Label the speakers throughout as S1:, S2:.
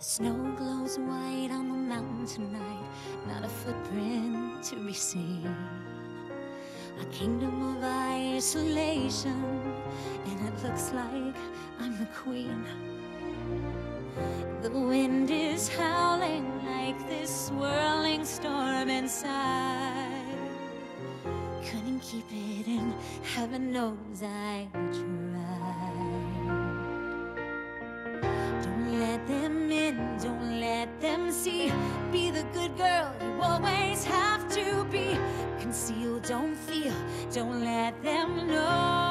S1: Snow glows white on the mountain tonight, not a footprint to be seen. A kingdom of isolation, and it looks like I'm the queen. The wind is howling like this swirling storm inside. Couldn't keep it in, heaven knows I tried. Don't let them in, don't let them see. Be the good girl you always have to be. Conceal, don't feel, don't let them know.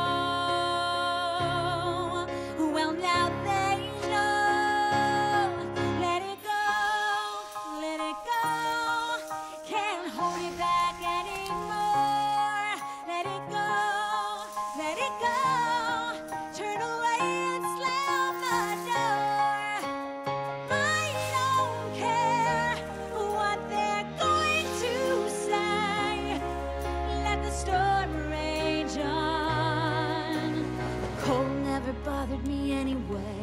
S1: Well, now they know. Let it go, let it go. Can't hold it back anymore. Let it go, let it go. Turn away and slam the door. I don't care what they're going to say. Let the storm rage on. The cold never bothered me anyway.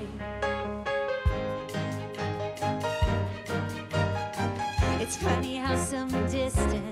S1: It's funny how some distance